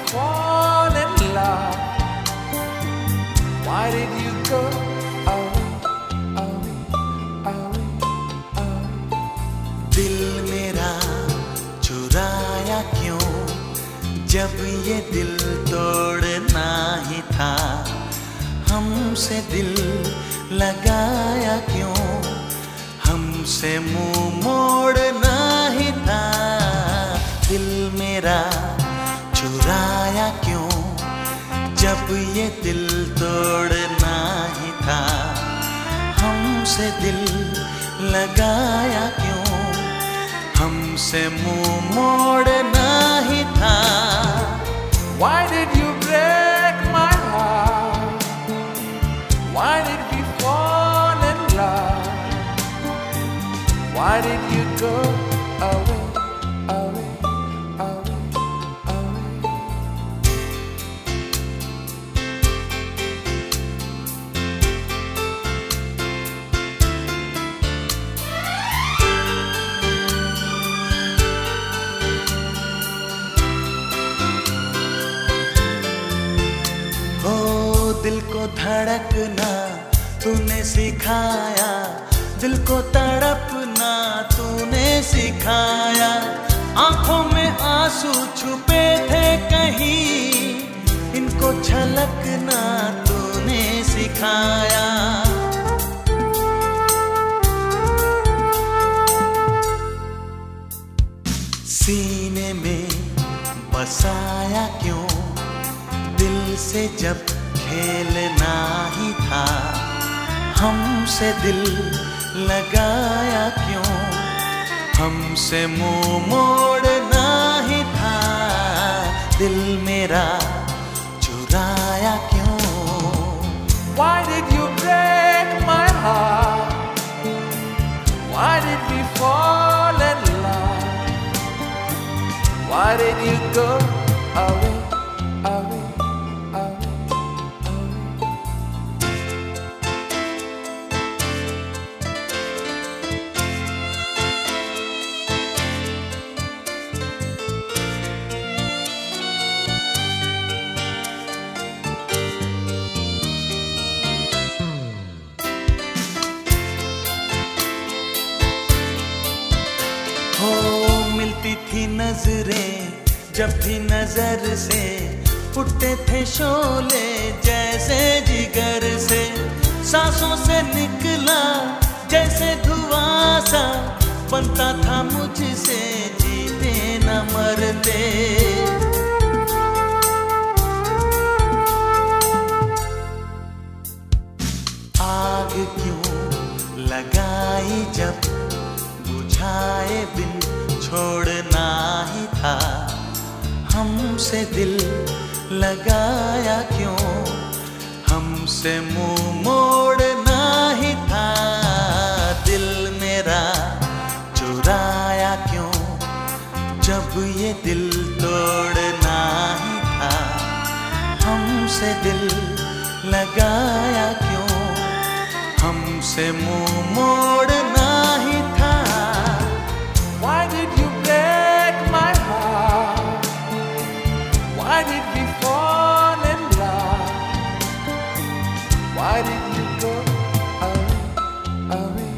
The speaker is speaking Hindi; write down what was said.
fall in love? Why did you go away, away, away, away? दिल मेरा चुराया क्यों, जब ये दिल तोड़ना ही था। हमसे दिल लगाया क्यों, हमसे मुंह मोड़ना ही था। दिल मेरा चुराया क्यों, जब ये दिल तोड़ना ही था। हमसे दिल लगाया क्यों, हमसे मुंह मोड़ना ही था। Why did you break my heart? Why did we fall in love? Why did you go away, away, away, away? दिल को धड़कना तूने सिखाया, दिल को तड़पना तूने सिखाया। आंखों में आंसू छुपे थे कहीं, इनको छलकना तूने सिखाया। सीने में बसाया क्यों, दिल से जब खेलना ही था। हमसे दिल लगाया क्यों, हमसे मुंह मोड़ना ही था। दिल मेरा चुराया क्यों। Why did you break my heart? Why did we fall in love? Why did you go away, away? मिलती थी नजरें जब भी नजर से, उठते थे शोले जैसे जिगर से। सांसों से निकला जैसे धुआं सा, बनता था मुझसे जीते न मरते। आग क्यों लगाई जब बुझाए बिन छोड़ना ही था। हमसे दिल लगाया क्यों, हमसे मुंह मोड़ना ही था। दिल मेरा चुराया क्यों, जब ये दिल तोड़ना ही था। हमसे दिल लगाया क्यों, हमसे मुंह मोड़ना ही था। Why did you break my heart? Why did we fall in love? Why did you go away, away?